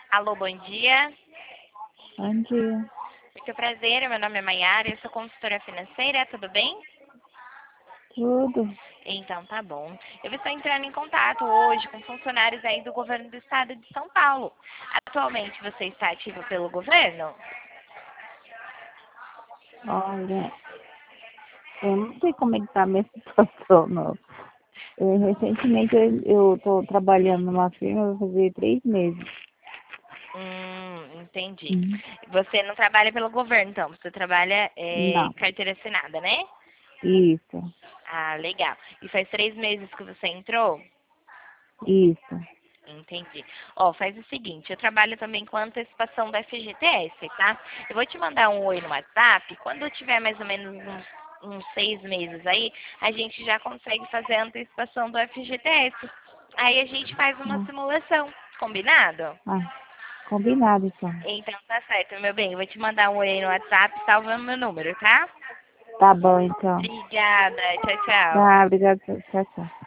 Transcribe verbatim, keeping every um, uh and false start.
Alô, bom dia. Bom dia. Muito prazer, meu nome é Maiara, eu sou consultora financeira, tudo bem? Tudo? Então tá bom. Eu estou entrando em contato hoje com funcionários aí do governo do estado de São Paulo. Atualmente você está ativo pelo governo? Olha, eu não sei como é que tá a minha situação, não. Eu, recentemente eu estou trabalhando numa firma, vai fazer três meses. Hum, entendi. Hum. Você não trabalha pelo governo, então, você trabalha é, Não, carteira assinada, né? isso, Ah, legal. E faz três meses que você entrou? isso. Entendi. Ó, faz o seguinte, eu trabalho também com a antecipação do F G T S, tá? Eu vou te mandar um oi no WhatsApp, quando eu tiver mais ou menos uns, uns seis meses aí, a gente já consegue fazer a antecipação do F G T S. Aí a gente faz uma Ah, simulação, combinado? ah, combinado, então. Então tá certo, meu bem, eu vou te mandar um oi aí no WhatsApp, salvando meu número, tá? Tá bom, então. Obrigada, tchau, tchau. Tá, obrigada. Tchau, tchau.